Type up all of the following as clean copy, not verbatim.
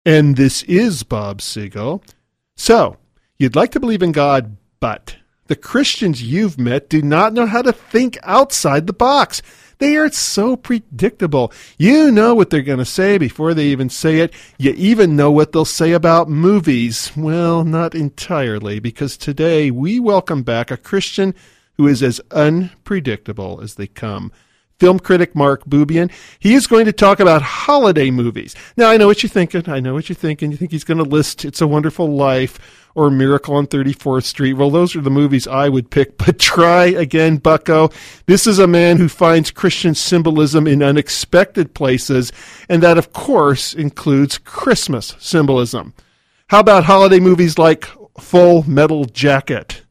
And this is Bob Siegel. So, you'd like to believe in God, but the Christians you've met do not know how to think outside the box. They are so predictable. You know what they're going to say before they even say it. You even know what they'll say about movies. Well, not entirely, because today we welcome back a Christian who is as unpredictable as they come. Film critic Mark Bubian. He is going to talk about holiday movies. Now, I know what you're thinking. You think he's going to list It's a Wonderful Life or Miracle on 34th Street. Well, those are the movies I would pick, but try again, bucko. This is a man who finds Christian symbolism in unexpected places, and that, of course, includes Christmas symbolism. How about holiday movies like Full Metal Jacket,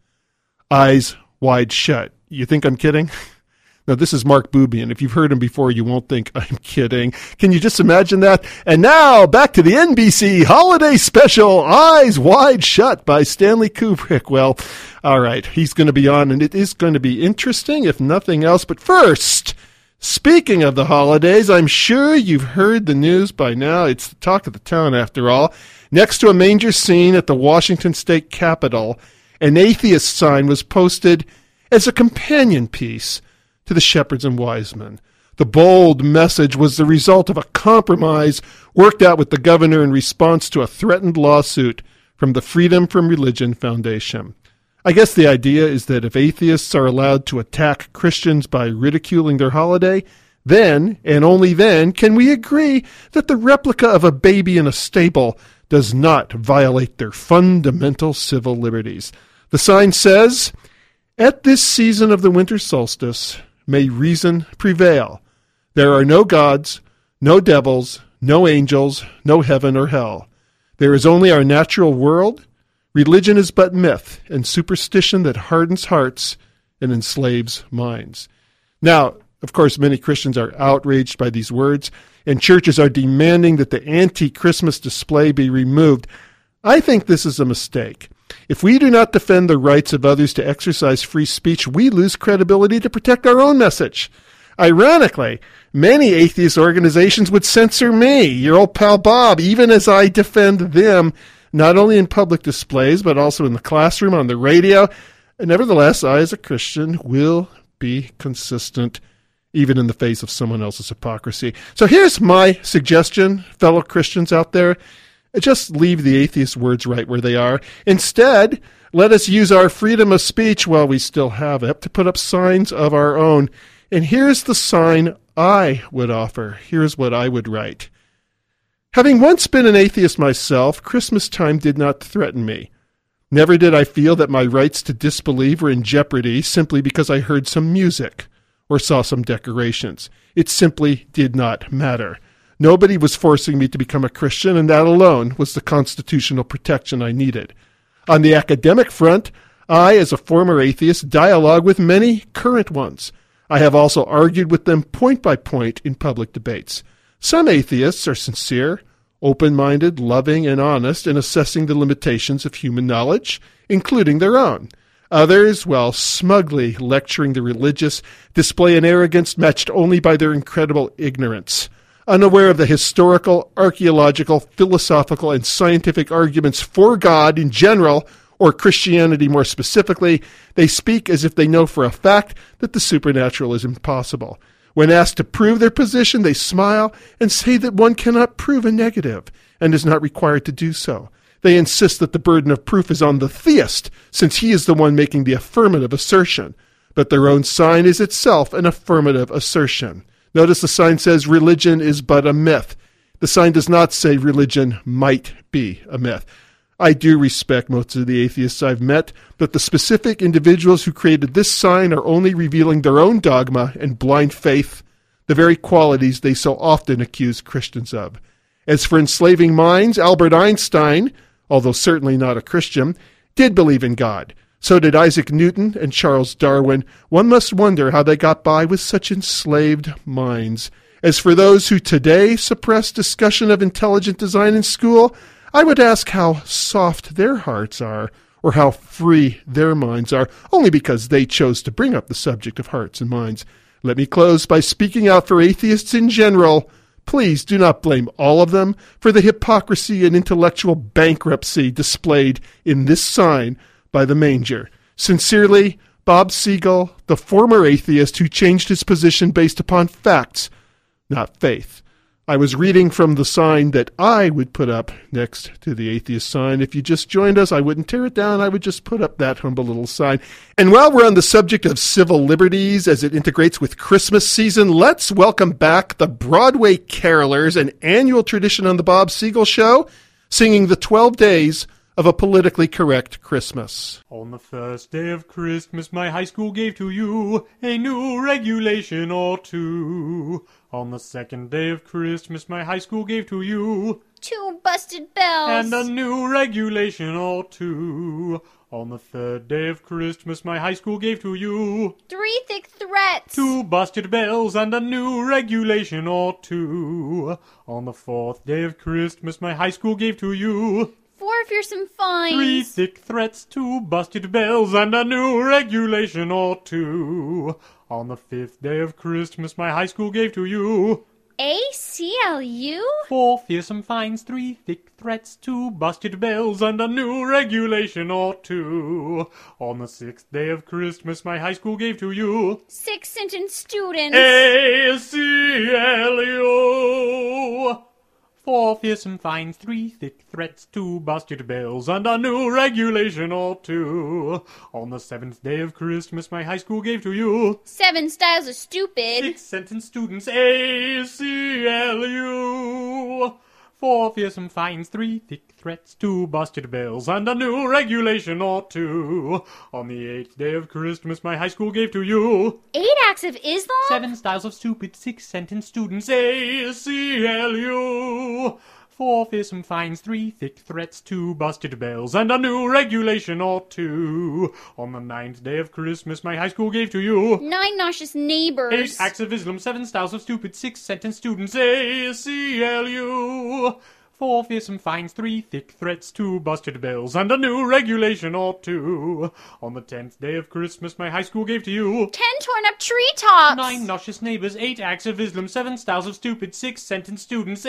Eyes Wide Shut? You think I'm kidding? Now, this is Mark Bubian. If you've heard him before, you won't think I'm kidding. Can you just imagine that? And now, back to the NBC Holiday Special, Eyes Wide Shut by Stanley Kubrick. Well, all right, he's going to be on, and it is going to be interesting, if nothing else. But first, speaking of the holidays, I'm sure you've heard the news by now. It's the talk of the town, after all. Next to a manger scene at the Washington State Capitol, an atheist sign was posted as a companion piece to the Shepherds and Wise Men. The bold message was the result of a compromise worked out with the governor in response to a threatened lawsuit from the Freedom from Religion Foundation. I guess the idea is that if atheists are allowed to attack Christians by ridiculing their holiday, then, and only then, can we agree that the replica of a baby in a stable does not violate their fundamental civil liberties. The sign says, "At this season of the winter solstice, may reason prevail. There are no gods, no devils, no angels, no heaven or hell. There is only our natural world. Religion is but myth and superstition that hardens hearts and enslaves minds." Now, of course, many Christians are outraged by these words, and churches are demanding that the anti-Christmas display be removed. I think this is a mistake. If we do not defend the rights of others to exercise free speech, we lose credibility to protect our own message. Ironically, many atheist organizations would censor me, your old pal Bob, even as I defend them, not only in public displays, but also in the classroom, on the radio. Nevertheless, I, as a Christian, will be consistent, even in the face of someone else's hypocrisy. So here's my suggestion, fellow Christians out there. Just leave the atheist words right where they are. Instead, let us use our freedom of speech while we still have it to put up signs of our own. And here's the sign I would offer. Here's what I would write. Having once been an atheist myself, Christmas time did not threaten me. Never did I feel that my rights to disbelieve were in jeopardy simply because I heard some music or saw some decorations. It simply did not matter. Nobody was forcing me to become a Christian, and that alone was the constitutional protection I needed. On the academic front, I, as a former atheist, dialogue with many current ones. I have also argued with them point by point in public debates. Some atheists are sincere, open-minded, loving, and honest in assessing the limitations of human knowledge, including their own. Others, while smugly lecturing the religious, display an arrogance matched only by their incredible ignorance. Unaware of the historical, archaeological, philosophical, and scientific arguments for God in general, or Christianity more specifically, they speak as if they know for a fact that the supernatural is impossible. When asked to prove their position, they smile and say that one cannot prove a negative and is not required to do so. They insist that the burden of proof is on the theist, since he is the one making the affirmative assertion. But their own sign is itself an affirmative assertion. Notice the sign says religion is but a myth. The sign does not say religion might be a myth. I do respect most of the atheists I've met, but the specific individuals who created this sign are only revealing their own dogma and blind faith, the very qualities they so often accuse Christians of. As for enslaving minds, Albert Einstein, although certainly not a Christian, did believe in God. So did Isaac Newton and Charles Darwin. One must wonder how they got by with such enslaved minds. As for those who today suppress discussion of intelligent design in school, I would ask how soft their hearts are, or how free their minds are, only because they chose to bring up the subject of hearts and minds. Let me close by speaking out for atheists in general. Please do not blame all of them for the hypocrisy and intellectual bankruptcy displayed in this sign by the manger. Sincerely, Bob Siegel, the former atheist who changed his position based upon facts, not faith. I was reading from the sign that I would put up next to the atheist sign. If you just joined us, I wouldn't tear it down. I would just put up that humble little sign. And while we're on the subject of civil liberties as it integrates with Christmas season, let's welcome back the Broadway Carolers, an annual tradition on the Bob Siegel Show, singing the 12 days of a politically correct Christmas. On the first day of Christmas, my high school gave to you a new regulation or two. On the second day of Christmas, my high school gave to you 2 busted bells and a new regulation or two. On the third day of Christmas, my high school gave to you 3 thick threats 2 busted bells and a new regulation or two. On the fourth day of Christmas, my high school gave to you 4 fearsome fines 3 thick threats, 2 busted bells, and a new regulation or two. On the fifth day of Christmas, my high school gave to you ACLU? 4 fearsome fines, 3 thick threats, 2 busted bells, and a new regulation or two. On the sixth day of Christmas, my high school gave to you 6 sentenced students ACLU. 4 fearsome fines, 3 thick threats, 2 busted bells, and a new regulation or two. On the seventh day of Christmas, my high school gave to you 7 styles of stupid 6 sentenced students ACLU. 4 fearsome fines, 3 thick threats, 2 busted bells, and a new regulation or two. On the eighth day of Christmas, my high school gave to you 8 acts of Islam 7 styles of stupid, 6 sentenced students ACLU. 4 fearsome fines, 3 thick threats, 2 busted bells, and a new regulation or two. On the ninth day of Christmas, my high school gave to you 9 nauseous 8 neighbors acts of Islam, 7 styles of stupid, 6 sentenced students ACLU. 4 fearsome fines, 3 thick threats, 2 busted bells, and a new regulation or two. On the 10th day of Christmas, my high school gave to you 10 torn up treetops 9 nauseous neighbors, 8 acts of Islam, 7 styles of stupid, 6 sentenced students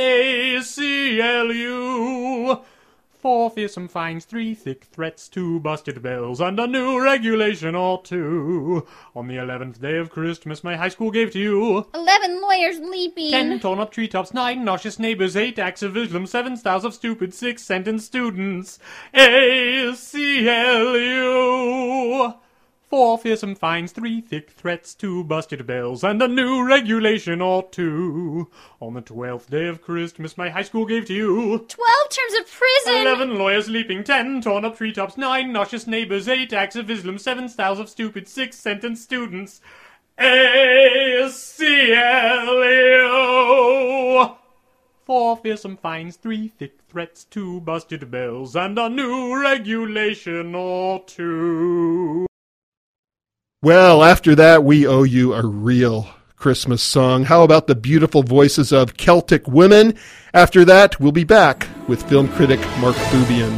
ACLU. 4 fearsome fines, 3 thick threats, 2 busted bells, and a new regulation or two. On the 11th day of Christmas, my high school gave to you 11 lawyers leaping 10 torn up treetops, 9 nauseous neighbors, 8 acts of Islam, 7 styles of stupid, 6 sentenced students ACLU. 4 fearsome fines, 3 thick threats, 2 busted bells, and a new regulation or two. On the 12th day of Christmas, my high school gave to you 12 terms of prison 11 lawyers leaping, 10 torn up treetops, 9 nauseous neighbors, 8 acts of Islam, 7 styles of stupid, 6 sentenced students ACLU. 4 fearsome fines, 3 thick threats, 2 busted bells, and a new regulation or two. Well, after that, we owe you a real Christmas song. How about the beautiful voices of Celtic Women? After that, we'll be back with film critic Mark Bubian.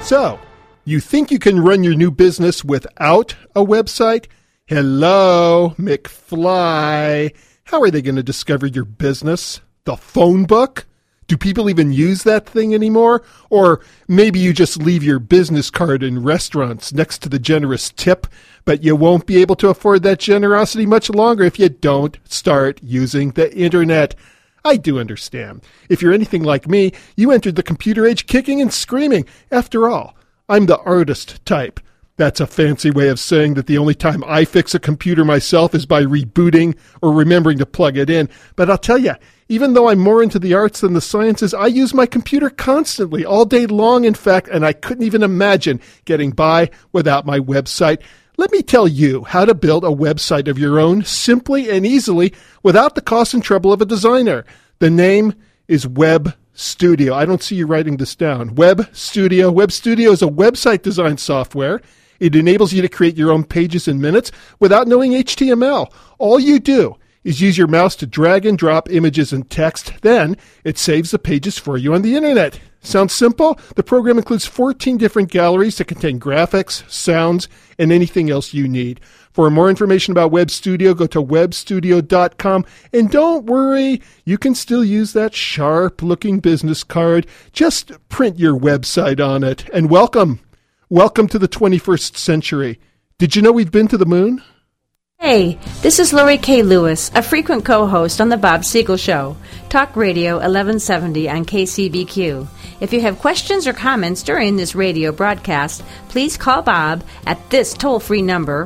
So, you think you can run your new business without a website? Hello, McFly. How are they going to discover your business? The phone book? Do people even use that thing anymore? Or maybe you just leave your business card in restaurants next to the generous tip, but you won't be able to afford that generosity much longer if you don't start using the internet. I do understand. If you're anything like me, you entered the computer age kicking and screaming. After all, I'm the artist type. That's a fancy way of saying that the only time I fix a computer myself is by rebooting or remembering to plug it in. But I'll tell you, even though I'm more into the arts than the sciences, I use my computer constantly, all day long, in fact, and I couldn't even imagine getting by without my website. Let me tell you how to build a website of your own simply and easily without the cost and trouble of a designer. The name is Web Studio. I don't see you writing this down. Web Studio. Web Studio is a website design software. It enables you to create your own pages in minutes without knowing HTML. All you do is use your mouse to drag and drop images and text. Then it saves the pages for you on the internet. Sounds simple? The program includes 14 different galleries that contain graphics, sounds, and anything else you need. For more information about Web Studio, go to webstudio.com. And don't worry, you can still use that sharp-looking business card. Just print your website on it. And welcome. Welcome to the 21st century. Did you know we've been to the moon? Hey, this is Lori K. Lewis, a frequent co-host on The Bob Siegel Show, Talk Radio 1170 on KCBQ. If you have questions or comments during this radio broadcast, please call Bob at this toll-free number,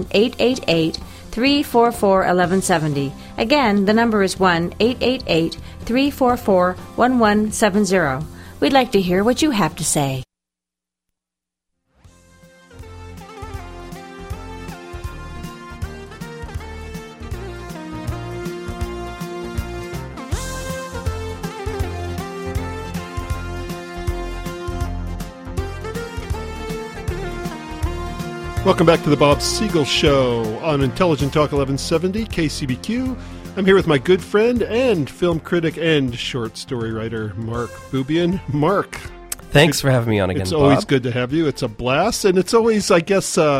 1-888-344-1170. Again, the number is 1-888-344-1170. We'd like to hear what you have to say. Welcome back to the Bob Siegel Show on Intelligent Talk 1170 KCBQ. I'm here with my good friend and film critic and short story writer, Mark Bubian. Mark. Thanks for having me on again, It's Bob. always good to have you. It's a blast, and it's always, I guess, a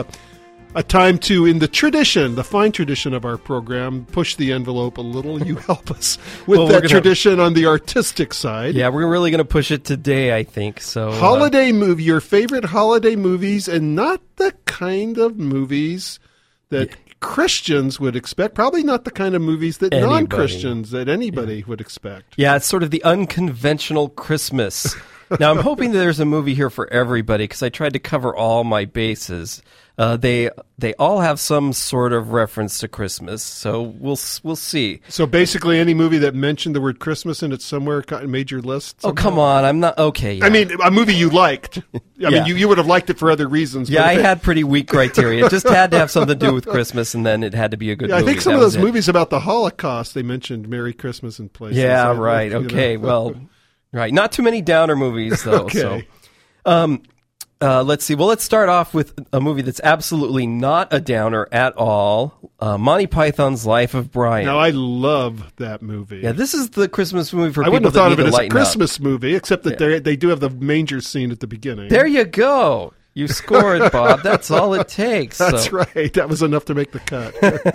time to, in the tradition, the fine tradition of our program, push the envelope a little. You help us with that tradition on the artistic side. Yeah, we're really going to push it today, I think. So, holiday movie, your favorite holiday movies, and not the kind of movies that Christians would expect. Probably not the kind of movies that non-Christians, that anybody would expect. Yeah, it's sort of the unconventional Christmas. Now, I'm hoping that there's a movie here for everybody because I tried to cover all my bases. They all have some sort of reference to Christmas, so we'll see. So basically, any movie that mentioned the word Christmas in it somewhere made your list? Somehow? Oh, come on, I'm not okay. Yeah. I mean, a movie you liked. I mean, you would have liked it for other reasons. Yeah, I had pretty weak criteria. It just had to have something to do with Christmas, and then it had to be a good movie. I think some of those movies about the Holocaust, they mentioned Merry Christmas in places. Yeah, right. Okay, well, right. Not too many downer movies, though. Okay. So, let's see. Well, let's start off with a movie that's absolutely not a downer at all. Monty Python's Life of Brian. Now, I love that movie. Yeah, this is the Christmas movie for I people wouldn't have that thought need of it to as a lighten Christmas movie, except that they do have the manger scene at the beginning. There you go. You scored, Bob. That's all it takes. That's right. That was enough to make the cut.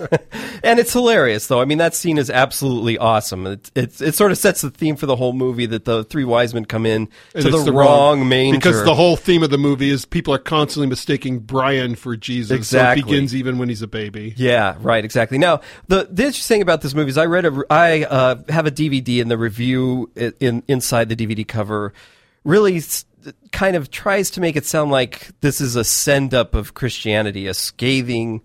And it's hilarious, though. I mean, that scene is absolutely awesome. It sort of sets the theme for the whole movie that the three wise men come in to the wrong manger. Because the whole theme of the movie is people are constantly mistaking Brian for Jesus. Exactly. So it begins even when he's a baby. Yeah, right, exactly. Now, the interesting thing about this movie is I have a DVD, and the review inside the DVD cover really kind of tries to make it sound like this is a send-up of Christianity, a scathing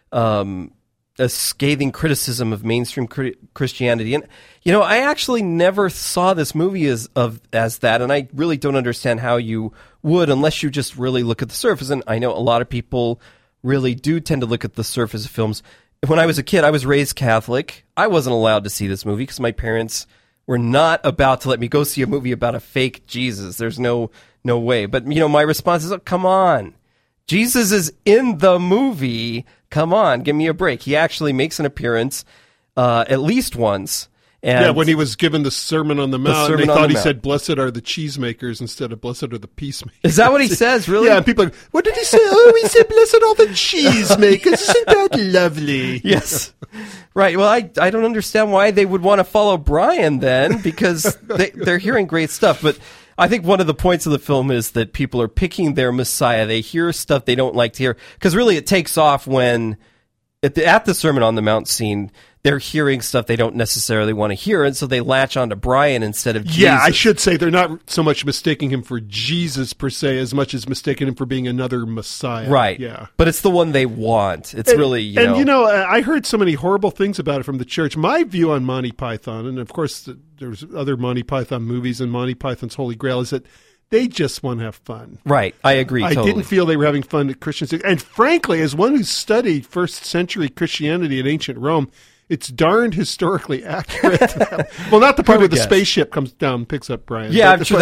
criticism of mainstream Christianity. And, I actually never saw this movie as that, and I really don't understand how you would unless you just really look at the surface. And I know a lot of people really do tend to look at the surface of films. When I was a kid, I was raised Catholic. I wasn't allowed to see this movie because my parents were not about to let me go see a movie about a fake Jesus. There's no way. But, my response is, oh, come on. Jesus is in the movie. Come on, give me a break. He actually makes an appearance at least once. And when he was given the Sermon on the Mount, Sermon they on thought the he Mount. said, "Blessed are the cheesemakers" instead of "Blessed are the peacemakers." Is that what he says, really? Yeah, and people are like, what did he say? Oh, he said, "Blessed are the cheesemakers." Isn't that lovely? Yes. Right. Well, I don't understand why they would want to follow Brian then, because they're hearing great stuff. But I think one of the points of the film is that people are picking their Messiah. They hear stuff they don't like to hear. Because really it takes off when, at the Sermon on the Mount scene, they're hearing stuff they don't necessarily want to hear, and so they latch on to Brian instead of Jesus. Yeah, I should say they're not so much mistaking him for Jesus per se as much as mistaking him for being another Messiah. Right. Yeah. But it's the one they want. It's really, you know. I heard so many horrible things about it from the church. My view on Monty Python, and of course there's other Monty Python movies, and Monty Python's Holy Grail is that they just want to have fun. Right. I agree totally. I didn't feel they were having fun at Christians. And frankly, as one who studied first century Christianity in ancient Rome, it's darned historically accurate. Well, not the part where the spaceship comes down and picks up Brian. Yeah, I'm sure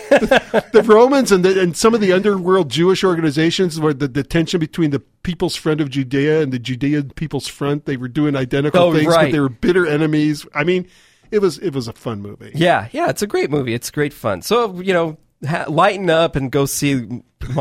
the Romans and some of the underworld Jewish organizations, where the tension between the People's Front of Judea and the Judean People's Front, they were doing identical things, but they were bitter enemies. I mean, it was a fun movie. Yeah, it's a great movie. It's great fun. So, lighten up and go see.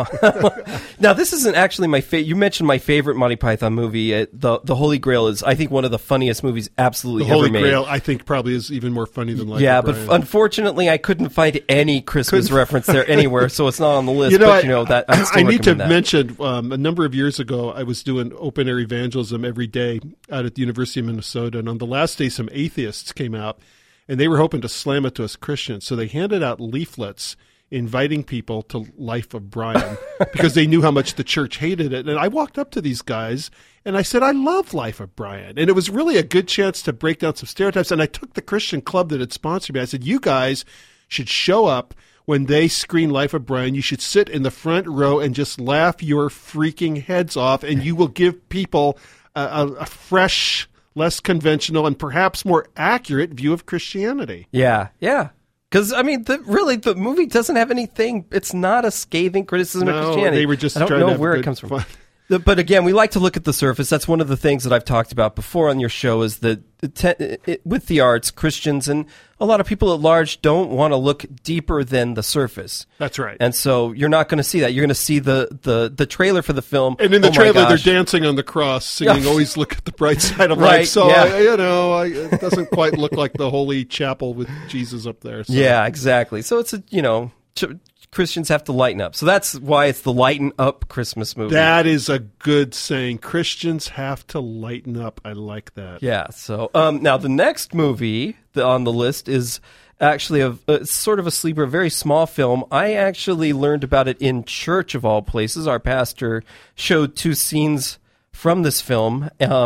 Now, this isn't actually my favorite. You mentioned my favorite Monty Python movie. The Holy Grail is, I think, one of the funniest movies absolutely ever made. The Holy Grail, I think, probably is even more funny than Life of Brian. But unfortunately, I couldn't find any Christmas reference there anywhere, so it's not on the list. I need to mention a number of years ago, I was doing open air evangelism every day out at the University of Minnesota, and on the last day, some atheists came out, and they were hoping to slam it to us Christians, so they handed out leaflets inviting people to Life of Brian because they knew how much the church hated it. And I walked up to these guys and I said, I love Life of Brian. And it was really a good chance to break down some stereotypes. And I took the Christian club that had sponsored me. I said, you guys should show up when they screen Life of Brian. You should sit in the front row and just laugh your freaking heads off, and you will give people a fresh, less conventional, and perhaps more accurate view of Christianity. Yeah. Because, I mean, the movie doesn't have anything. It's not a scathing criticism of Christianity. They were just I don't trying know to have where it good comes from. fun. But again, we like to look at the surface. That's one of the things that I've talked about before on your show is that with the arts, Christians and a lot of people at large don't want to look deeper than the surface. That's right. And so you're not going to see that. You're going to see the trailer for the film. And in the trailer, they're dancing on the cross, singing, always look at the bright side of right, life. So, yeah. it doesn't quite look like the holy chapel with Jesus up there. So. Yeah, exactly. So it's Christians have to lighten up. So that's why it's the lighten up Christmas movie. That is a good saying. Christians have to lighten up. I like that. Yeah. So now the next movie on the list is actually sort of a sleeper, a very small film. I actually learned about it in church of all places. Our pastor showed 2 scenes from this film,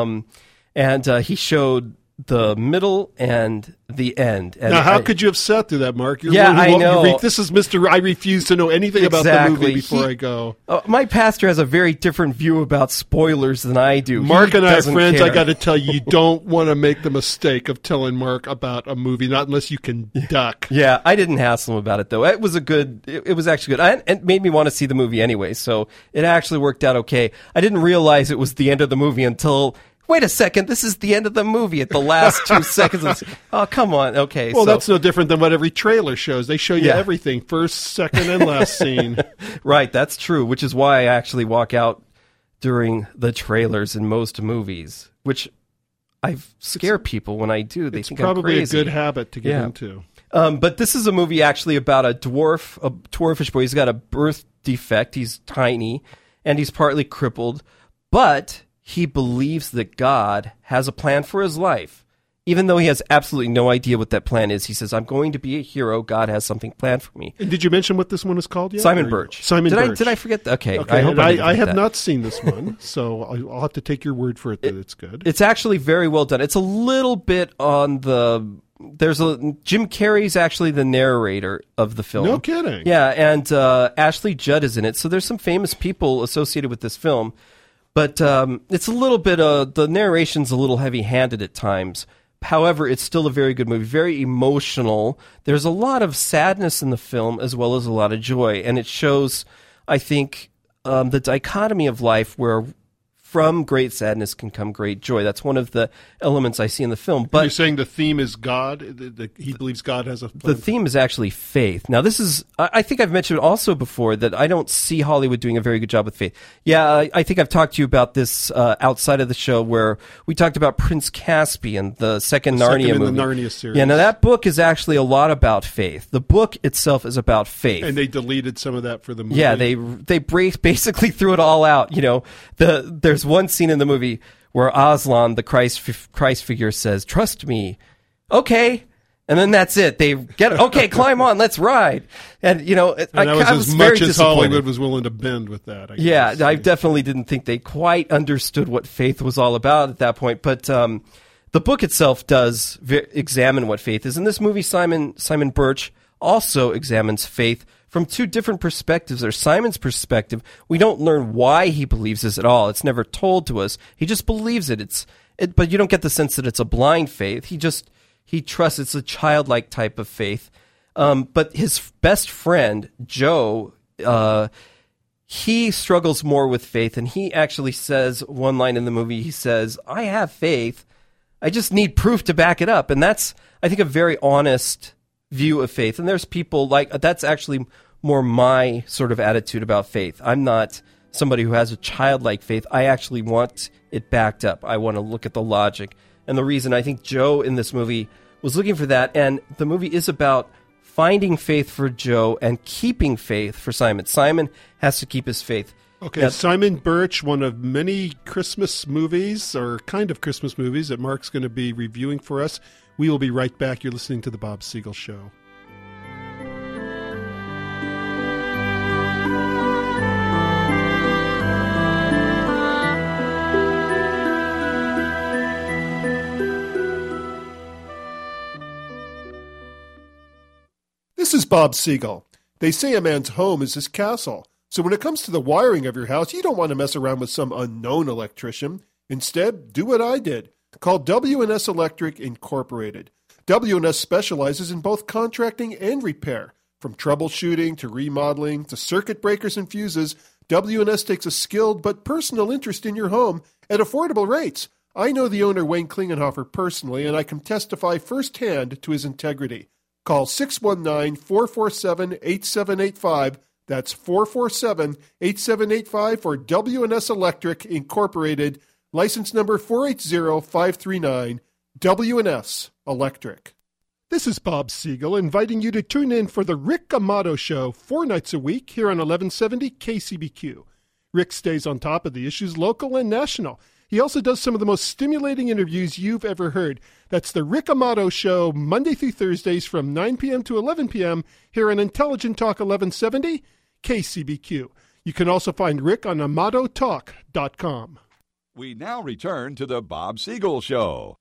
and he showed the middle and the end. And now, how could you have sat through that, Mark? I know. This is Mr. I refuse to know anything about the movie before I go. My pastor has a very different view about spoilers than I do. Mark and I are friends. Care. I got to tell you, you don't want to make the mistake of telling Mark about a movie, not unless you can duck. Yeah, I didn't hassle him about it, though. It was it was actually good. It made me want to see the movie anyway, so it actually worked out okay. I didn't realize it was the end of the movie until... Wait a second, this is the end of the movie at the last 2 seconds. Oh, come on. Okay. Well, that's no different than what every trailer shows. They show you everything, first, second, and last scene. Right, that's true, which is why I actually walk out during the trailers in most movies, which I scare people when I do. They think I'm crazy. It's probably a good habit to get into. But this is a movie actually about a dwarfish boy. He's got a birth defect. He's tiny, and he's partly crippled, but... he believes that God has a plan for his life. Even though he has absolutely no idea what that plan is, he says, I'm going to be a hero. God has something planned for me. And did you mention what this one is called yet? Simon Birch. Birch. Did I forget that? Okay. I hope I have that. not seen this one, so I'll have to take your word for it that it's good. It's actually very well done. It's a little bit on the... Jim Carrey's actually the narrator of the film. No kidding. Yeah, and Ashley Judd is in it. So there's some famous people associated with this film. But it's a little bit, the narration's a little heavy-handed at times. However, it's still a very good movie, very emotional. There's a lot of sadness in the film as well as a lot of joy. And it shows, I think, the dichotomy of life where from great sadness can come great joy. That's one of the elements I see in the film. But you're saying the theme is God? He believes God has a plan? The theme is actually faith. Now, this is, I think I've mentioned also before that I don't see Hollywood doing a very good job with faith. Yeah, I think I've talked to you about this outside of the show where we talked about Prince Caspian, the second Narnia movie. The Narnia series. Yeah, now that book is actually a lot about faith. The book itself is about faith. And they deleted some of that for the movie. Yeah, they basically threw it all out. You know, there's one scene in the movie where Aslan, the Christ figure, says, "Trust me." Okay. And then that's it. They get, okay, climb on, let's ride. And, you know, I was as much as Hollywood was willing to bend with that. I definitely didn't think they quite understood what faith was all about at that point. But the book itself does examine what faith is. In this movie, Simon Birch also examines faith from two different perspectives. There's Simon's perspective. We don't learn why he believes this at all. It's never told to us. He just believes it. But you don't get the sense that it's a blind faith. He trusts. It's a childlike type of faith. But his best friend, Joe, he struggles more with faith. And he actually says one line in the movie, he says, "I have faith. I just need proof to back it up." And that's, I think, a very honest view of faith. And there's people that's actually more my sort of attitude about faith. I'm not somebody who has a childlike faith. I actually want it backed up. I want to look at the logic. And the reason I think Joe in this movie was looking for that, and the movie is about finding faith for Joe and keeping faith for Simon. Simon has to keep his faith. Okay, now, Simon Birch, one of many Christmas movies, or kind of Christmas movies, that Mark's going to be reviewing for us. We will be right back. You're listening to The Bob Siegel Show. This is Bob Siegel. They say a man's home is his castle. So when it comes to the wiring of your house, you don't want to mess around with some unknown electrician. Instead, do what I did. Call W&S Electric Incorporated. W&S specializes in both contracting and repair. From troubleshooting to remodeling to circuit breakers and fuses, W&S takes a skilled but personal interest in your home at affordable rates. I know the owner, Wayne Klingenhofer, personally, and I can testify firsthand to his integrity. Call 619-447-8785. That's 447-8785 for W&S Electric Incorporated. License number 480539. W&S Electric. This is Bob Siegel inviting you to tune in for the Rick Amato Show 4 nights a week here on 1170 KCBQ. Rick stays on top of the issues local and national. He also does some of the most stimulating interviews you've ever heard. That's the Rick Amato Show, Monday through Thursdays from 9 p.m. to 11 p.m. here on Intelligent Talk 1170 KCBQ. You can also find Rick on AmatoTalk.com. We now return to the Bob Siegel Show.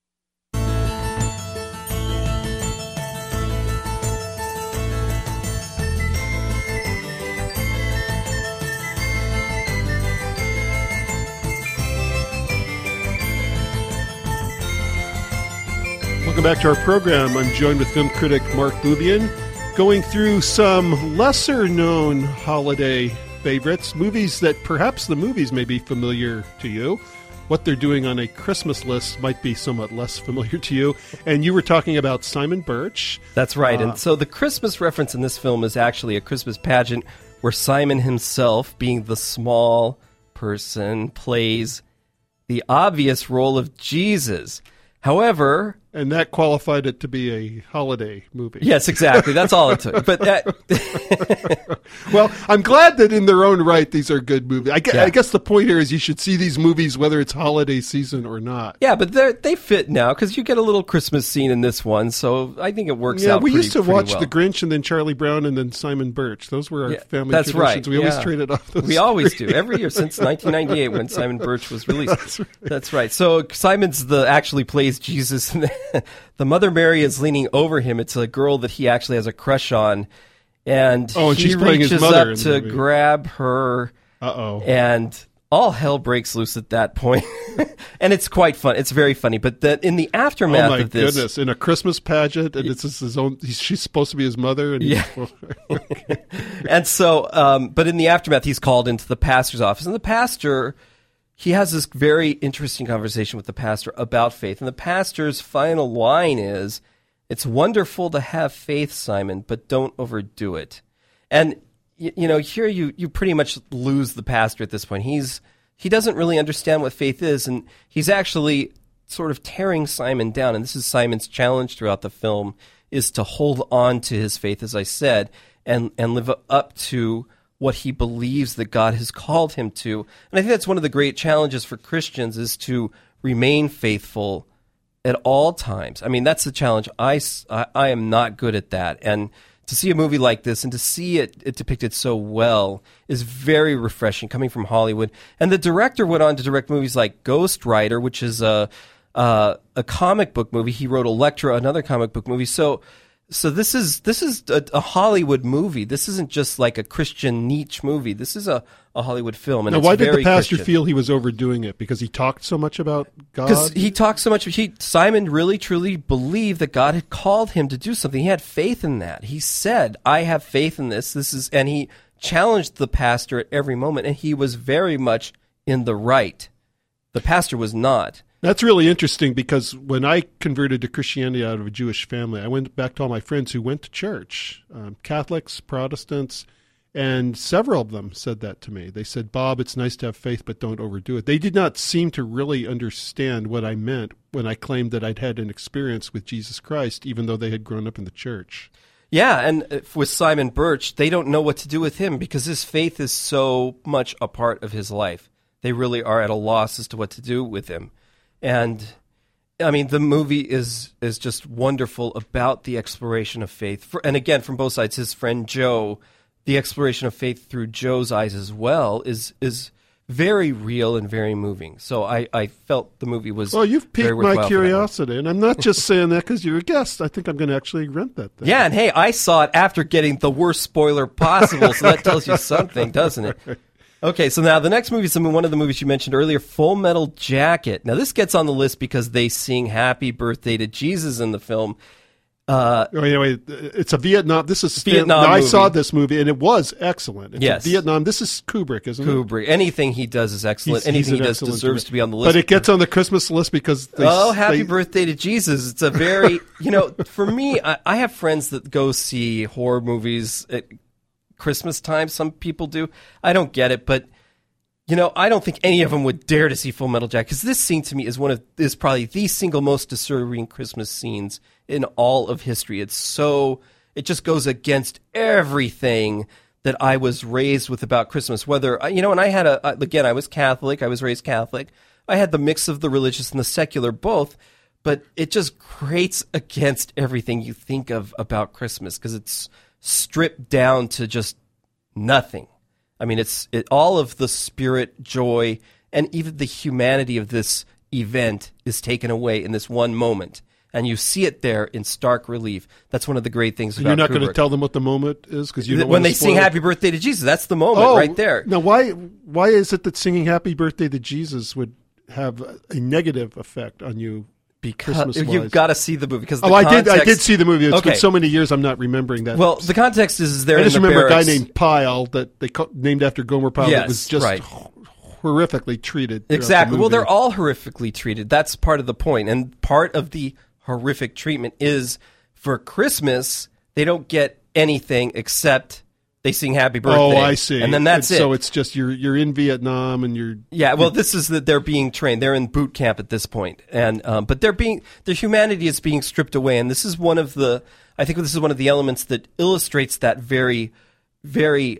Welcome back to our program. I'm joined with film critic Mark Bubian, going through some lesser-known holiday favorites, movies that perhaps the movies may be familiar to you. What they're doing on a Christmas list might be somewhat less familiar to you. And you were talking about Simon Birch. That's right. And so the Christmas reference in this film is actually a Christmas pageant where Simon himself, being the small person, plays the obvious role of Jesus. However... And that qualified it to be a holiday movie. Yes, exactly. That's all it took. But well, I'm glad that in their own right, these are good movies. I guess the point here is you should see these movies whether it's holiday season or not. Yeah, but they fit now because you get a little Christmas scene in this one, so I think it works out. We used to watch well. The Grinch and then Charlie Brown and then Simon Birch. Those were our family that's traditions. Right. We always traded off those. We always do every year since 1998 when Simon Birch was released. That's right. So Simon's actually plays Jesus. The Mother Mary is leaning over him. It's a girl that he actually has a crush on. And she's he playing his reaches mother up to grab her. And all hell breaks loose at that point. And it's quite fun. It's very funny. But in the aftermath of this... Oh, my goodness. In a Christmas pageant, and it's his own... She's supposed to be his mother. And yeah. And so... but in the aftermath, he's called into the pastor's office. And the pastor he has this very interesting conversation with the pastor about faith. And the pastor's final line is, "It's wonderful to have faith, Simon, but don't overdo it." And, here you pretty much lose the pastor at this point. He doesn't really understand what faith is, and he's actually sort of tearing Simon down. And this is Simon's challenge throughout the film, is to hold on to his faith, as I said, and live up to what he believes that God has called him to. And I think that's one of the great challenges for Christians, is to remain faithful at all times. I mean, that's the challenge. I am not good at that. And to see a movie like this and to see it depicted so well is very refreshing, coming from Hollywood. And the director went on to direct movies like Ghost Rider, which is a comic book movie. He wrote Elektra, another comic book movie. So this is a Hollywood movie. This isn't just like a Christian niche movie. This is a Hollywood film. And now, it's why did very the pastor Christian. feel he was overdoing it? Because he talked so much about God? Because he talked so much. Simon really, truly believed that God had called him to do something. He had faith in that. He said, "I have faith in this." And he challenged the pastor at every moment, and he was very much in the right. The pastor was not. That's really interesting, because when I converted to Christianity out of a Jewish family, I went back to all my friends who went to church, Catholics, Protestants, and several of them said that to me. They said, "Bob, it's nice to have faith, but don't overdo it." They did not seem to really understand what I meant when I claimed that I'd had an experience with Jesus Christ, even though they had grown up in the church. Yeah, and with Simon Birch, they don't know what to do with him because his faith is so much a part of his life. They really are at a loss as to what to do with him. And, I mean, the movie is just wonderful about the exploration of faith. And again, from both sides, his friend Joe, the exploration of faith through Joe's eyes as well is very real and very moving. So I felt the movie was Well, you've piqued very worthwhile my for that one. curiosity, and I'm not just saying that because you're a guest. I think I'm going to actually rent that thing. Yeah, and hey, I saw it after getting the worst spoiler possible, so that tells you something, doesn't it? Okay, so now the next movie is one of the movies you mentioned earlier, Full Metal Jacket. Now, this gets on the list because they sing Happy Birthday to Jesus in the film. Anyway, it's a Vietnam. This is Vietnam I movie. saw this movie, and it was excellent. It's Yes. Vietnam. This is Kubrick, isn't it? Kubrick. Anything he does is excellent. He's Anything an he does excellent deserves director. to be on the list. But it gets on the Christmas list because Happy Birthday to Jesus. It's a very, for me, I have friends that go see horror movies at Christmas time. Some people do. I don't get it, but, I don't think any of them would dare to see Full Metal Jacket, because this scene to me is probably the single most disturbing Christmas scenes in all of history. It just goes against everything that I was raised with about Christmas. Whether, and I had I was Catholic. I was raised Catholic. I had the mix of the religious and the secular both, but it just grates against everything you think of about Christmas because it's stripped down to just nothing. I mean, all of the spirit, joy, and even the humanity of this event is taken away in this one moment. And you see it there in stark relief. That's one of the great things about You're not going to Kubrick. tell them what the moment is because you don't When want to they sing spoil it. Happy Birthday to Jesus, that's the moment right there. Now, why is it that singing Happy Birthday to Jesus would have a negative effect on you? Because Christmas-wise? you've got to see the movie. Because I did see the movie. It's Okay. been so many years, I'm not remembering that. Well, the context is they're I in just the remember barracks. a guy named Pyle that they named after Gomer Pyle that Yes, was just right. horrifically treated. throughout Exactly. the Well, movie. they're all horrifically treated. That's part of the point. And part of the horrific treatment is for Christmas, they don't get anything except they sing Happy Birthday. Oh, I see. And then that's it. So it's just you're in Vietnam and you're Yeah, well, this is that they're being trained. They're in boot camp at this point, and but their humanity is being stripped away, and this is one of the elements that illustrates that very, very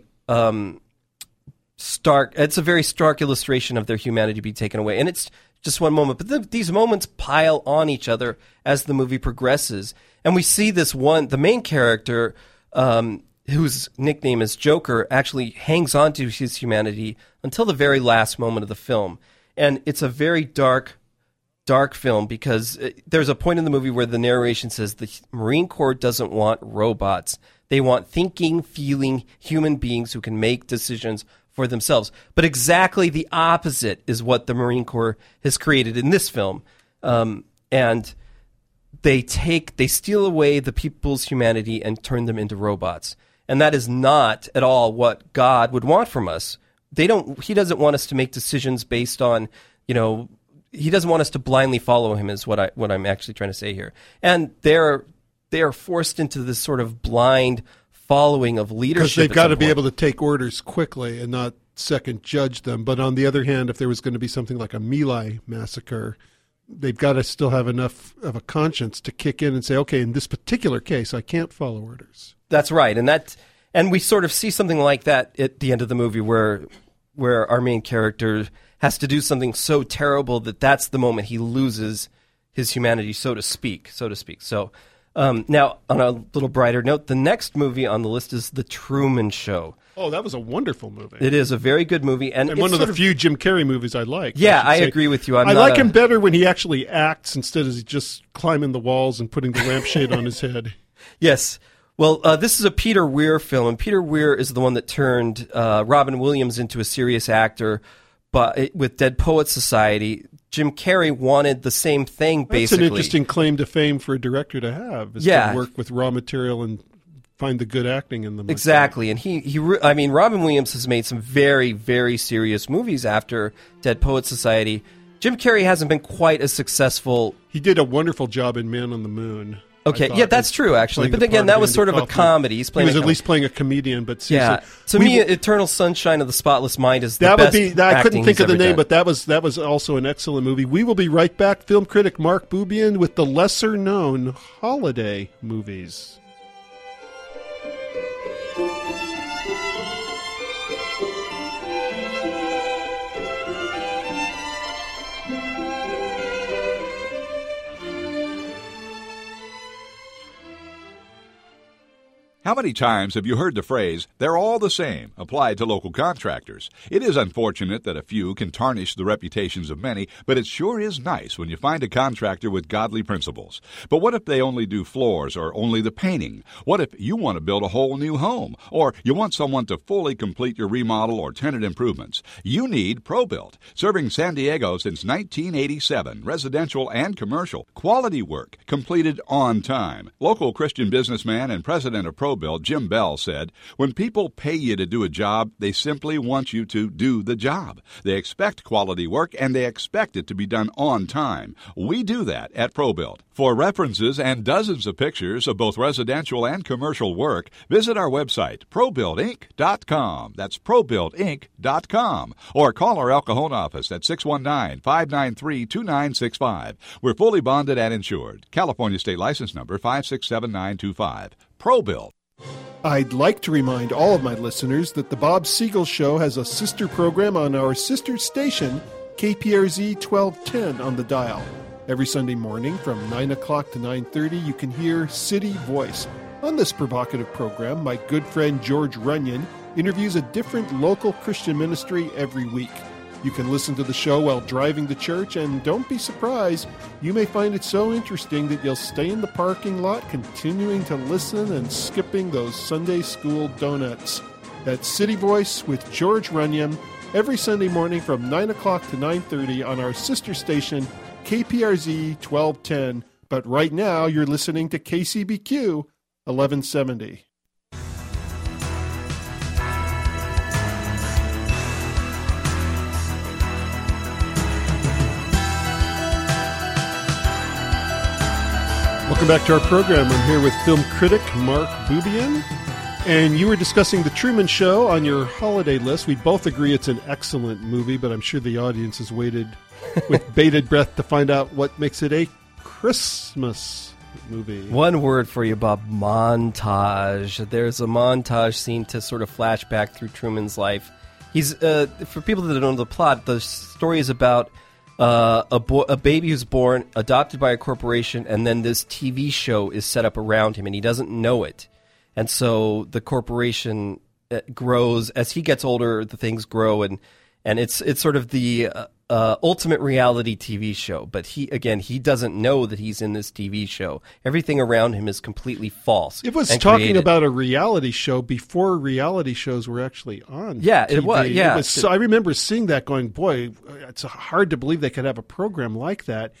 stark. It's a very stark illustration of their humanity being taken away, and it's just one moment. But these moments pile on each other as the movie progresses, and we see the main character. Whose nickname is Joker, actually hangs on to his humanity until the very last moment of the film. And it's a very dark film because there's a point in the movie where the narration says the Marine Corps doesn't want robots. They want thinking, feeling human beings who can make decisions for themselves. But exactly the opposite is what the Marine Corps has created in this film. And they steal away the people's humanity and turn them into robots. And that is not at all what God would want from us. he doesn't want us to make decisions based on, he doesn't want us to blindly follow him is what I'm actually trying to say here. And they are forced into this sort of blind following of leadership. Because they've got to be able to take orders quickly and not second judge them. But on the other hand, if there was going to be something like a My Lai massacre, they've got to still have enough of a conscience to kick in and say, okay, in this particular case, I can't follow orders. That's right. And we sort of see something like that at the end of the movie where our main character has to do something so terrible that that's the moment he loses his humanity, so to speak. So now, on a little brighter note, the next movie on the list is The Truman Show. Oh, that was a wonderful movie. It is a very good movie. And one of the few Jim Carrey movies I like. Yeah, I agree with you. I like him better when he actually acts instead of just climbing the walls and putting the lampshade on his head. Yes. Well, this is a Peter Weir film, and Peter Weir is the one that turned Robin Williams into a serious actor with Dead Poets Society. Jim Carrey wanted the same thing, basically. That's an interesting claim to fame for a director to have, is to work with raw material and find the good acting in them. Exactly. And Robin Williams has made some very, very serious movies after Dead Poets Society. Jim Carrey hasn't been quite as successful. He did a wonderful job in Man on the Moon. Okay, yeah, that's true, actually. But again, that was sort of a comedy. He was at least playing a comedian, but to me, Eternal Sunshine of the Spotless Mind is the best acting I couldn't think of the name, done. but that was also an excellent movie. We will be right back. Film critic Mark Bubian with the lesser-known holiday movies. How many times have you heard the phrase, "they're all the same," applied to local contractors? It is unfortunate that a few can tarnish the reputations of many, but it sure is nice when you find a contractor with godly principles. But what if they only do floors or only the painting? What if you want to build a whole new home? Or you want someone to fully complete your remodel or tenant improvements? You need ProBuilt. Serving San Diego since 1987, residential and commercial, quality work completed on time. Local Christian businessman and president of ProBuilt, Jim Bell, said, "When people pay you to do a job, they simply want you to do the job. They expect quality work, and they expect it to be done on time. We do that at ProBuilt. For references and dozens of pictures of both residential and commercial work, visit our website, ProBuiltInc.com. That's ProBuiltInc.com. Or call our El Cajon office at 619-593-2965. We're fully bonded and insured. California State License Number 567925. ProBuilt. I'd like to remind all of my listeners that the Bob Siegel Show has a sister program on our sister station, KPRZ 1210 on the dial. Every Sunday morning from 9 o'clock to 9:30, you can hear City Voice. On this provocative program, my good friend George Runyon interviews a different local Christian ministry every week. You can listen to the show while driving to church, and don't be surprised, you may find it so interesting that you'll stay in the parking lot continuing to listen and skipping those Sunday school donuts. That's City Voice with George Runyon every Sunday morning from 9 o'clock to 9:30 on our sister station, KPRZ 1210. But right now, you're listening to KCBQ 1170. Welcome back to our program. I'm here with film critic Mark Bubian, and you were discussing The Truman Show on your holiday list. We both agree it's an excellent movie, but I'm sure the audience has waited with bated breath to find out what makes it a Christmas movie. One word for you, Bob: montage. There's a montage scene to sort of flash back through Truman's life. He's for people that don't know the plot, the story is about a baby who's born, adopted by a corporation, and then this TV show is set up around him, and he doesn't know it. And so the corporation grows. As he gets older, the things grow, and it's sort of the ultimate reality TV show. But he doesn't know that he's in this TV show. Everything around him is completely false. It was talking about a reality show before reality shows were actually on. Yeah, TV. it was. Yeah, so I remember seeing that, going, "Boy, it's hard to believe they could have a program like that."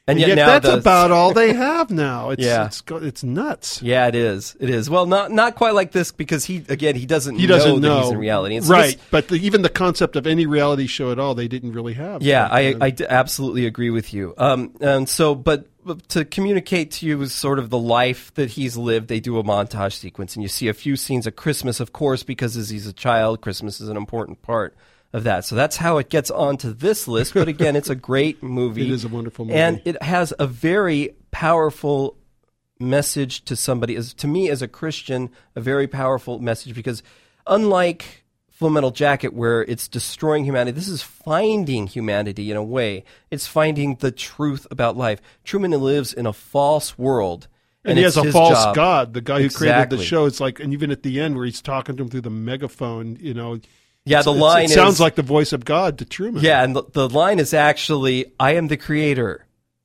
And yet now that's about all they have now. It's nuts. Yeah, it is. It is. Well, not quite like this because he doesn't know that he's in reality. And so right, but even the concept of any reality show at all, they didn't really have. Yeah, I absolutely agree with you. And so, but to communicate to you sort of the life that he's lived, they do a montage sequence, and you see a few scenes of Christmas, of course, because as he's a child, Christmas is an important part of that. So that's how it gets onto this list. But again, it's a great movie. It is a wonderful movie. And it has a very powerful message to somebody. To me, as a Christian, a very powerful message because unlike Full Metal Jacket, where it's destroying humanity, this is finding humanity in a way. It's finding the truth about life. Truman lives in a false world. And he has a false job. God. The guy who created the show, it's like, and even at the end where he's talking to him through the megaphone, Yeah, the line it sounds like the voice of God to Truman. Yeah, and the line is actually, I am the creator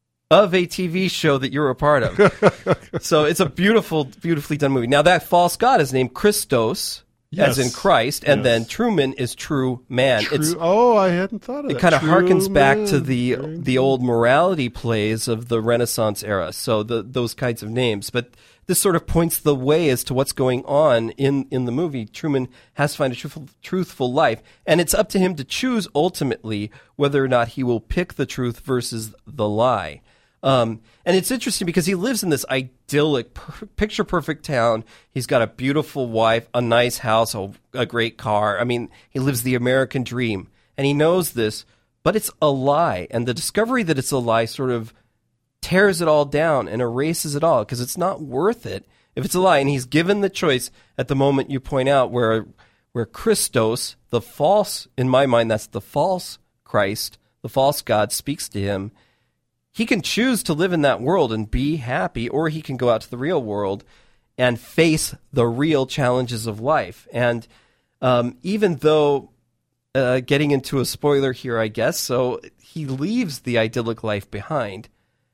of a TV show that you're a part of. So it's a beautifully done movie. Now, that false God is named Christos, as in Christ, and then Truman is true man. I hadn't thought of that. It kind of harkens back to the old morality plays of the Renaissance era, so those kinds of names. But this sort of points the way as to what's going on in the movie. Truman has to find a truthful life, and it's up to him to choose ultimately whether or not he will pick the truth versus the lie. And it's interesting because he lives in this idyllic, picture-perfect town. He's got a beautiful wife, a nice house, a great car. I mean, he lives the American dream, and he knows this, but it's a lie. And the discovery that it's a lie sort of tears it all down and erases it all because it's not worth it if it's a lie. And he's given the choice at the moment you point out where Christos, the false, in my mind, that's the false Christ, the false God, speaks to him. He can choose to live in that world and be happy, or he can go out to the real world and face the real challenges of life. And even though, getting into a spoiler here, I guess, so he leaves the idyllic life behind.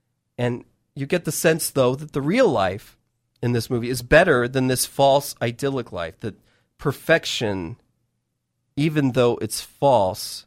And you get the sense, though, that the real life in this movie is better than this false idyllic life, that perfection, even though it's false,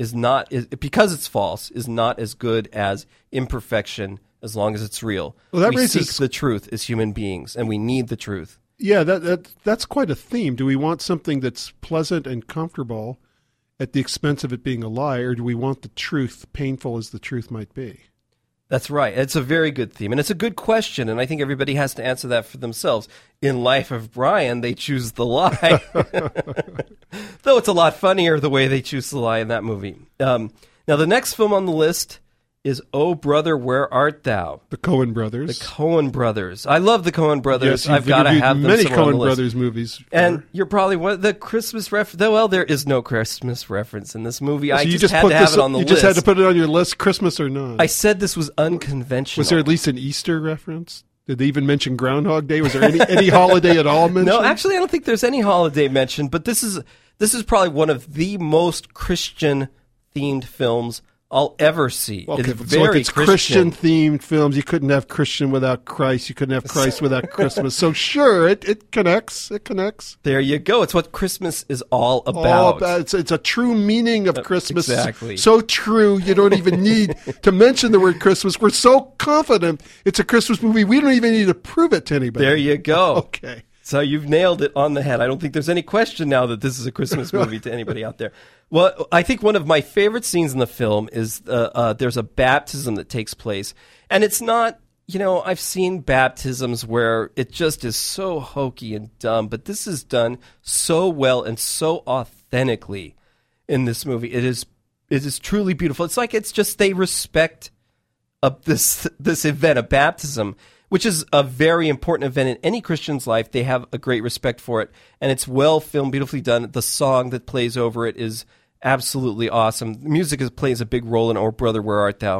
because it's false, is not as good as imperfection as long as it's real. Well, we seek the truth as human beings, and we need the truth. Yeah, that's quite a theme. Do we want something that's pleasant and comfortable at the expense of it being a lie, or do we want the truth, painful as the truth might be? That's right. It's a very good theme, and it's a good question, and I think everybody has to answer that for themselves. In Life of Brian, they choose the lie. Though it's a lot funnier the way they choose the lie in that movie. Now, the next film on the list is Oh Brother, Where Art Thou? The Coen Brothers. The Coen Brothers. I love the Coen Brothers. Yes, I've got to have them many somewhere on the Coen list. Brothers movies. And you're probably the Christmas reference. Well, there is no Christmas reference in this movie. I you just had to have it on the list. list. You just had to put it on your list, Christmas or not. I said this was unconventional. Was there at least an Easter reference? Did they even mention Groundhog Day? Was there any holiday at all mentioned? No, actually, I don't think there's any holiday mentioned. But this is probably one of the most Christian-themed films I'll ever see. Okay, it's very Christian-themed films. You couldn't have Christian without Christ. You couldn't have Christ without Christmas. So sure, it connects. It connects. There you go. It's what Christmas is all about. It's a true meaning of Christmas. Exactly. So true, you don't even need to mention the word Christmas. We're so confident it's a Christmas movie, we don't even need to prove it to anybody. There you go. Okay. So you've nailed it on the head. I don't think there's any question now that this is a Christmas movie to anybody out there. Well, I think one of my favorite scenes in the film is there's a baptism that takes place. And it's not, I've seen baptisms where it just is so hokey and dumb, but this is done so well and so authentically in this movie. It is truly beautiful. It's like they respect this event, a baptism, which is a very important event in any Christian's life. They have a great respect for it, and it's well filmed, beautifully done. The song that plays over it is absolutely awesome. The music plays a big role in Oh Brother, Where Art Thou?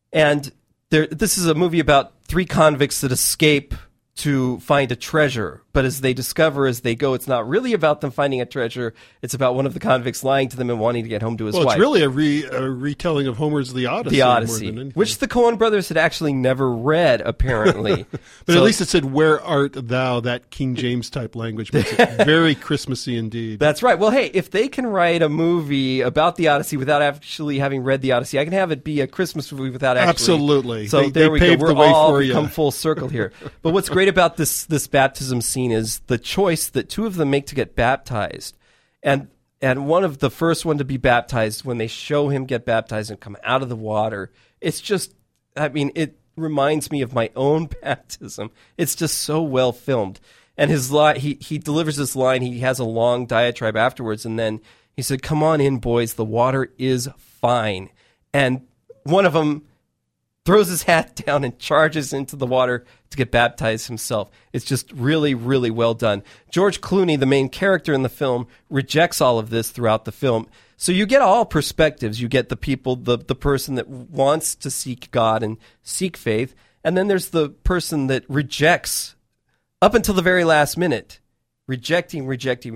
This is a movie about three convicts that escape to find a treasure, But as they discover as they go, it's not really about them finding a treasure. It's about one of the convicts lying to them and wanting to get home to his wife. Well, it's really a retelling of Homer's The Odyssey. The Odyssey, which the Coen brothers had actually never read, apparently. But at least it said, "Where art thou?" That King James type language makes it very Christmassy indeed. That's right. Well, hey, if they can write a movie about the Odyssey without actually having read the Odyssey, I can have it be a Christmas movie without actually. Absolutely. So they we go. paved We're the way all for you. come full circle here. But what's great about this baptism scene is the choice that two of them make to get baptized, and one of the first one to be baptized, when they show him get baptized and come out of the water, it's just, I mean, it reminds me of my own baptism. It's just so well filmed. And his line, he delivers this line. He has a long diatribe afterwards, and then he said, "Come on in, boys. The water is fine." And one of them throws his hat down and charges into the water to get baptized himself. It's just really, really well done. George Clooney, the main character in the film, rejects all of this throughout the film. So you get all perspectives. You get the people, the person that wants to seek God and seek faith, and then there's the person that rejects up until the very last minute, rejecting,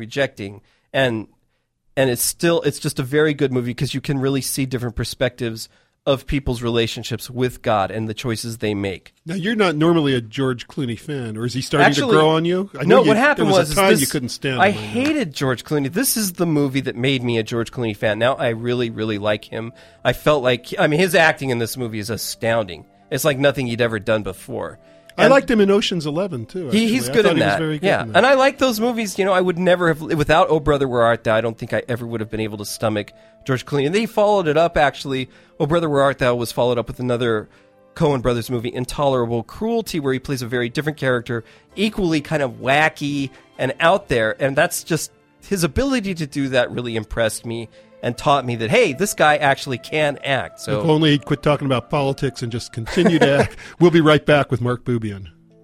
and it's just a very good movie because you can really see different perspectives of people's relationships with God and the choices they make. Now, you're not normally a George Clooney fan, or is he starting to grow on you? I No, know what happened there was a time this, you couldn't stand I him. hated George Clooney. This is the movie that made me a George Clooney fan. Now I really, really like him. I felt like, I mean, his acting in this movie is astounding. It's like nothing he'd ever done before. I liked him in Ocean's 11, too. Actually. He's good in He was that. very good Yeah, in that. and I like those movies. You know, I would never have, without Oh Brother, Where Art Thou, I don't think I ever would have been able to stomach George Clooney. And they followed it up, actually. Oh Brother, Where Art Thou was followed up with another Coen Brothers movie, Intolerable Cruelty, where he plays a very different character, equally kind of wacky and out there. And that's just, his ability to do that really impressed me and taught me that, hey, this guy actually can act. So If only he'd quit talking about politics and just continue to act. We'll be right back with Mark Bubian.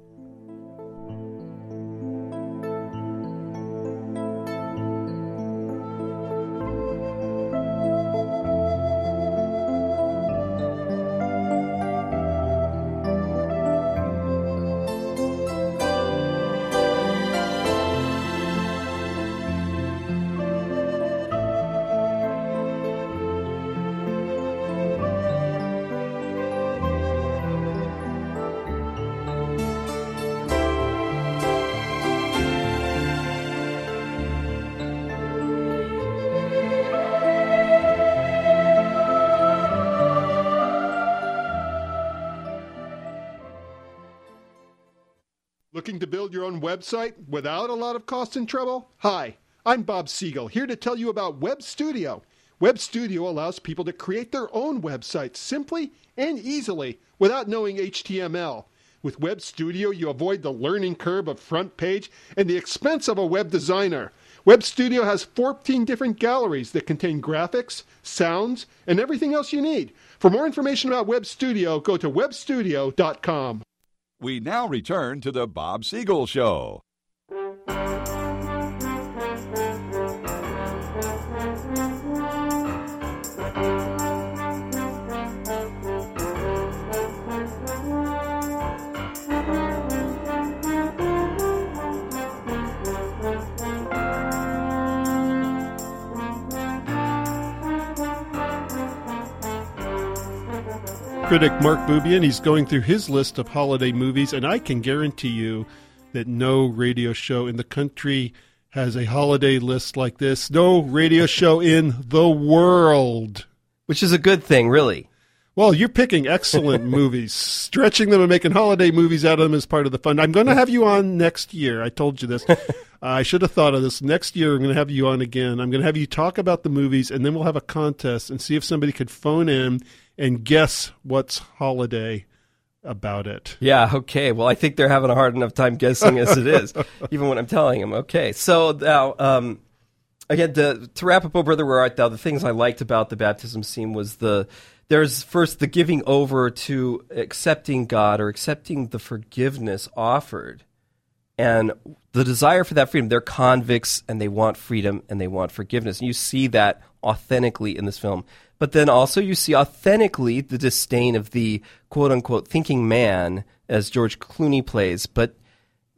Looking to build your own website without a lot of cost and trouble? Hi, I'm Bob Siegel, here to tell you about Web Studio. Web Studio allows people to create their own websites simply and easily without knowing HTML. With Web Studio, you avoid the learning curve of front page and the expense of a web designer. Web Studio has 14 different galleries that contain graphics, sounds, and everything else you need. For more information about Web Studio, go to webstudio.com. We now return to the Bob Siegel Show. Critic Mark Bubian, he's going through his list of holiday movies, and I can guarantee you that no radio show in the country has a holiday list like this. No radio show in the world. which is a good thing, really. Well, you're picking excellent movies. Stretching them and making holiday movies out of them is part of the fun. I'm going to have you on next year. I told you this. I should have thought of this. Next year, I'm going to have you on again. I'm going to have you talk about the movies, and then we'll have a contest and see if somebody could phone in and guess what's holiday about it. Yeah, okay. Well, I think they're having a hard enough time guessing as it is, even when I'm telling them. Okay, so now, again, to wrap up, Oh Brother, Where Art Thou, the things I liked about the baptism scene was there's first the giving over to accepting God or accepting the forgiveness offered, and the desire for that freedom. They're convicts, and they want freedom, and they want forgiveness. And you see that authentically in this film. But then also you see authentically the disdain of the quote-unquote thinking man, as George Clooney plays. But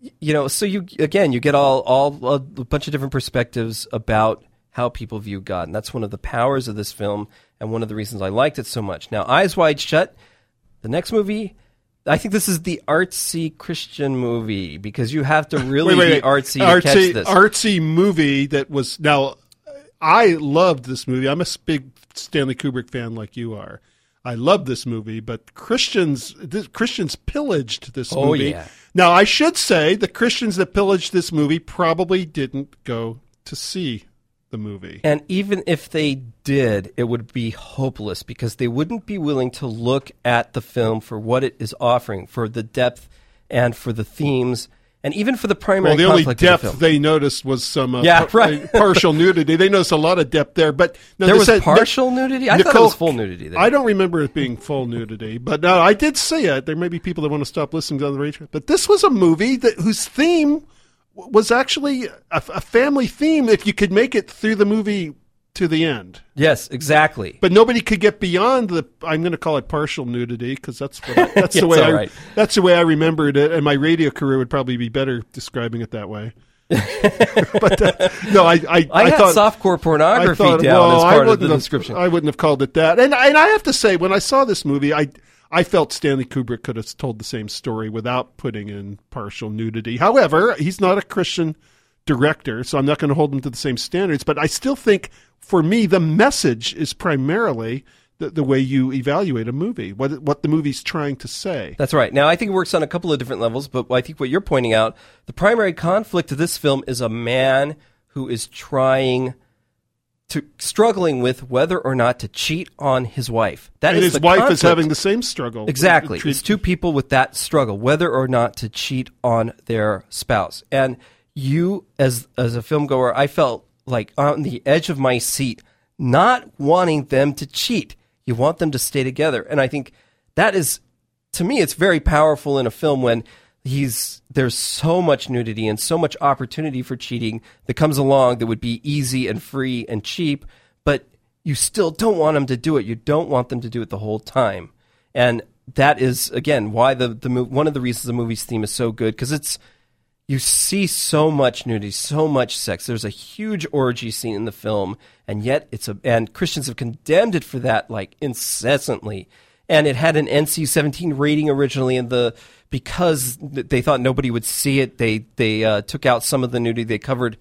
So you get all a bunch of different perspectives about how people view God, and that's one of the powers of this film, and one of the reasons I liked it so much. Now, Eyes Wide Shut, the next movie, I think this is the artsy Christian movie, because you have to really be artsy to catch this. Artsy movie that was... Now, I loved this movie. I'm a big Stanley Kubrick fan like you are. I love this movie, but Christians pillaged this movie. Oh, yeah. Now, I should say the Christians that pillaged this movie probably didn't go to see the movie. And even if they did, it would be hopeless, because they wouldn't be willing to look at the film for what it is offering, for the depth and for the themes, and even for the primary conflict. Well, the only depth depth they noticed was some partial nudity. They noticed a lot of depth there. But there was partial nudity? I thought it was full nudity there. I don't remember it being full nudity. But no, I did see it. There may be people that want to stop listening to the radio. But this was a movie whose theme was actually a family theme, if you could make it through the movie to the end. Yes, exactly. But nobody could get beyond I'm going to call it partial nudity, because that's the way I remembered it, and my radio career would probably be better describing it that way. But no, I had thought softcore pornography down as part of the description. I wouldn't have called it that. And I have to say, when I saw this movie, I felt Stanley Kubrick could have told the same story without putting in partial nudity. However, he's not a Christian director, so I'm not going to hold him to the same standards. But I still think, for me, the message is primarily the way you evaluate a movie, what the movie's trying to say. That's right. Now, I think it works on a couple of different levels, but I think what you're pointing out, the primary conflict of this film is a man who is struggling with whether or not to cheat on his wife. And his wife is having the same struggle. Exactly. It's two people with that struggle, whether or not to cheat on their spouse. And you, as a film goer, I felt like on the edge of my seat, not wanting them to cheat. You want them to stay together. And I think that is, to me, it's very powerful in a film when there's so much nudity and so much opportunity for cheating that comes along that would be easy and free and cheap, but you still don't want them to do it. You don't want them to do it the whole time. And that is, again, why one of the reasons the movie's theme is so good, because you see so much nudity, so much sex. There's a huge orgy scene in the film, and yet and Christians have condemned it for that, like, incessantly. And it had an NC-17 rating originally, and because they thought nobody would see it, they took out some of the nudity. They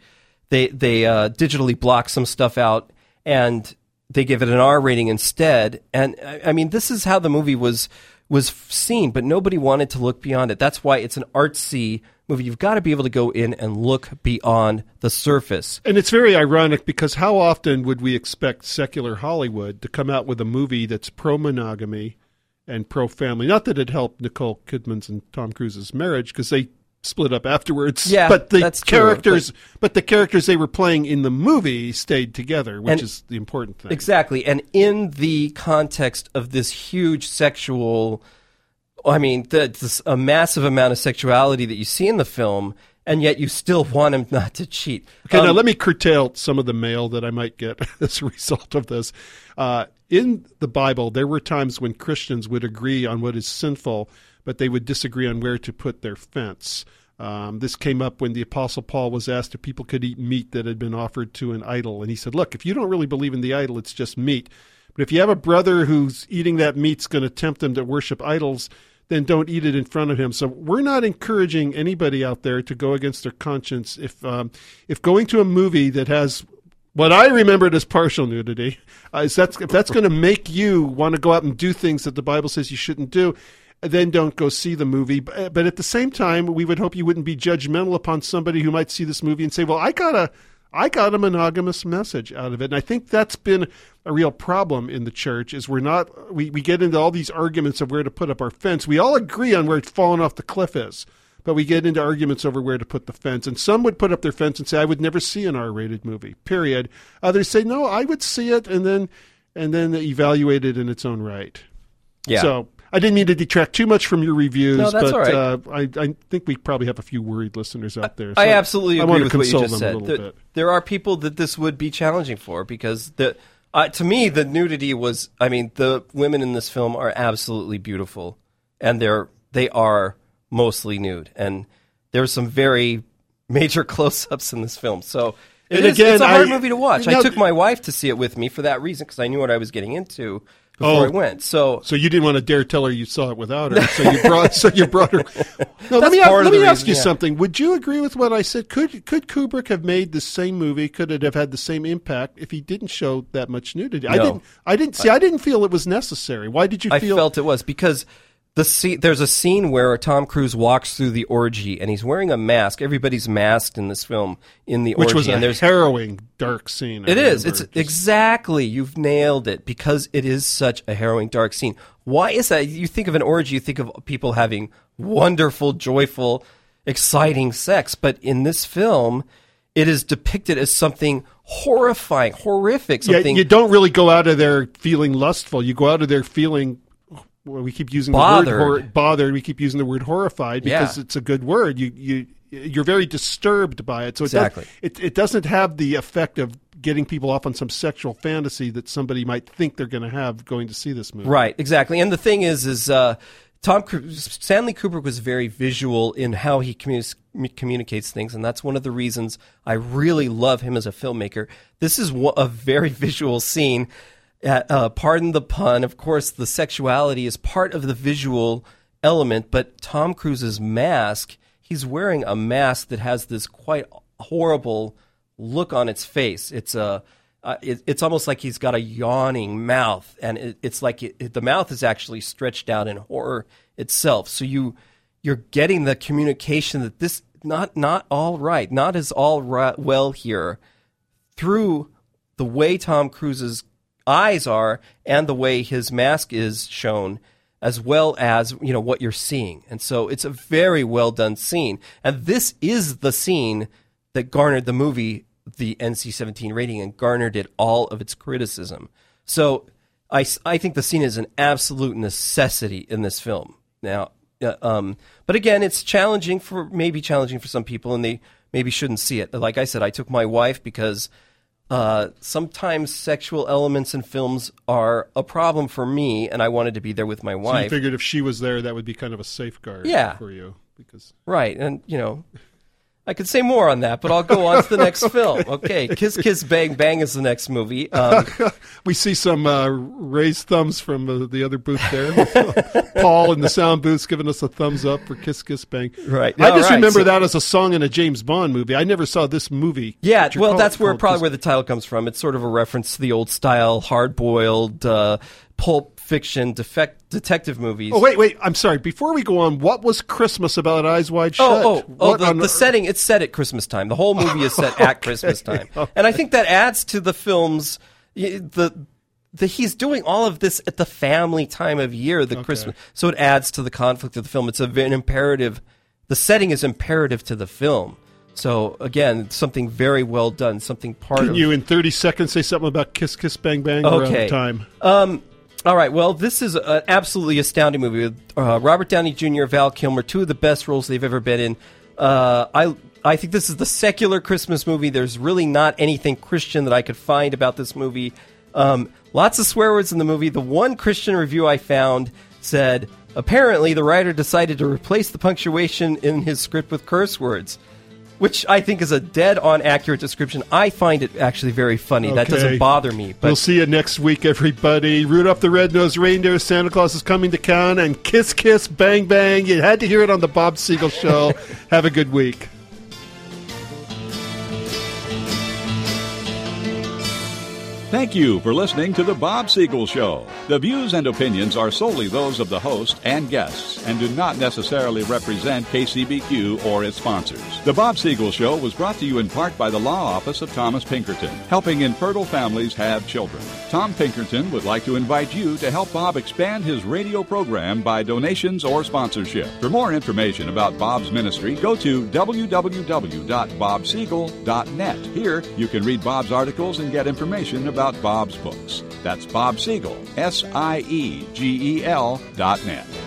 digitally blocked some stuff out, and they give it an R rating instead. And I mean, this is how the movie was seen, but nobody wanted to look beyond it. That's why it's an artsy movie. You've got to be able to go in and look beyond the surface. And it's very ironic, because how often would we expect secular Hollywood to come out with a movie that's pro-monogamy and pro-family? Not that it helped Nicole Kidman's and Tom Cruise's marriage, because they split up afterwards. Yeah, but that's characters, but the characters they were playing in the movie stayed together, which is the important thing. Exactly. And in the context of this huge sexual, this a massive amount of sexuality that you see in the film, and yet you still want him not to cheat. Okay, now let me curtail some of the mail that I might get as a result of this. In the Bible, there were times when Christians would agree on what is sinful, but they would disagree on where to put their fence. This came up when the Apostle Paul was asked if people could eat meat that had been offered to an idol. And he said, look, if you don't really believe in the idol, it's just meat. But if you have a brother who's eating that meat's going to tempt them to worship idols, then don't eat it in front of him. So we're not encouraging anybody out there to go against their conscience. If going to a movie that has what I remembered as partial nudity, if that's going to make you want to go out and do things that the Bible says you shouldn't do, then don't go see the movie. But at the same time, we would hope you wouldn't be judgmental upon somebody who might see this movie and say, well, I got a monogamous message out of it. And I think that's been a real problem in the church, is we get into all these arguments of where to put up our fence. We all agree on where it's falling off the cliff is, but we get into arguments over where to put the fence. And some would put up their fence and say, I would never see an R-rated movie, period. Others say, no, I would see it, and then evaluate it in its own right. Yeah. So I didn't mean to detract too much from your reviews, no, that's but all right. I think we probably have a few worried listeners out there. So I absolutely agree with what you just said. There are people that this would be challenging for, because to me, the nudity was, the women in this film are absolutely beautiful, and they are mostly nude, and there's some very major close-ups in this film. So Again, it's a hard movie to watch. Now, I took my wife to see it with me for that reason because I knew what I was getting into before I went. So you didn't want to dare tell her you saw it without her, so you brought her. No, let me part of the ask reason, you yeah. something. Would you agree with what I said? Could Kubrick have made the same movie? Could it have had the same impact if he didn't show that much nudity? No. I didn't feel it was necessary. Why did you feel? I felt it was because there's a scene where Tom Cruise walks through the orgy and he's wearing a mask. Everybody's masked in this film in the Which orgy. was a harrowing, dark scene. It is. It's exactly. You've nailed it because it is such a harrowing, dark scene. Why is that? You think of an orgy, you think of people having wonderful, joyful, exciting sex. But in this film, it is depicted as something horrifying, horrific. Something you don't really go out of there feeling lustful. You go out of there feeling. Well, we keep using bothered. the word bothered. We keep using the word horrified because it's a good word. You're very disturbed by it. So it doesn't have the effect of getting people off on some sexual fantasy that somebody might think they're going to have going to see this movie. Right, exactly. And the thing is Stanley Kubrick was very visual in how he communicates things, and that's one of the reasons I really love him as a filmmaker. This is a very visual scene. Pardon the pun. Of course, the sexuality is part of the visual element, but Tom Cruise's mask, he's wearing a mask that has this quite horrible look on its face. It's almost like he's got a yawning mouth, and it's like the mouth is actually stretched out in horror itself. So you're getting the communication that this not all right, not as all right, well here, through the way Tom Cruise's eyes are and the way his mask is shown, as well as what you're seeing. And so it's a very well done scene, and this is the scene that garnered the movie the NC-17 rating and garnered it all of its criticism. So I think the scene is an absolute necessity in this film. Now, but again, it's challenging for some people, and they maybe shouldn't see it. Like I said, I took my wife because sometimes sexual elements in films are a problem for me, and I wanted to be there with my wife. So you figured if she was there, that would be kind of a safeguard for you. Right, and I could say more on that, but I'll go on to the next film. Okay, Kiss Kiss Bang Bang is the next movie. We see some raised thumbs from the other booth there. Paul in the sound booth's giving us a thumbs up for Kiss Kiss Bang. Right. I just remember that as a song in a James Bond movie. I never saw this movie. Yeah, well, that's where the title comes from. It's sort of a reference to the old style, hard-boiled, pulp fiction detective movies. Oh, wait. I'm sorry. Before we go on, what was Christmas about Eyes Wide Shut? The setting, it's set at Christmas time. The whole movie is set at Christmas time. Okay. And I think that adds to the film's, he's doing all of this at the family time of year, Christmas. So it adds to the conflict of the film. It's an imperative. The setting is imperative to the film. So, again, something very well done, something Can you, in 30 seconds, say something about Kiss Kiss Bang Bang? Okay. We're out of time. All right, well, this is an absolutely astounding movie with Robert Downey Jr., Val Kilmer, two of the best roles they've ever been in. I think this is the secular Christmas movie. There's really not anything Christian that I could find about this movie. Lots of swear words in the movie. The one Christian review I found said, apparently the writer decided to replace the punctuation in his script with curse words, which I think is a dead-on accurate description. I find it actually very funny. That doesn't bother me. But we'll see you next week, everybody. Rudolph the Red-Nosed Reindeer, Santa Claus is coming to town, and Kiss Kiss Bang Bang. You had to hear it on the Bob Siegel Show. Have a good week. Thank you for listening to The Bob Siegel Show. The views and opinions are solely those of the host and guests and do not necessarily represent KCBQ or its sponsors. The Bob Siegel Show was brought to you in part by the Law Office of Thomas Pinkerton, helping infertile families have children. Tom Pinkerton would like to invite you to help Bob expand his radio program by donations or sponsorship. For more information about Bob's ministry, go to www.bobsiegel.net. Here, you can read Bob's articles and get information about Bob's books. That's Bob Siegel, SIEGEL.net.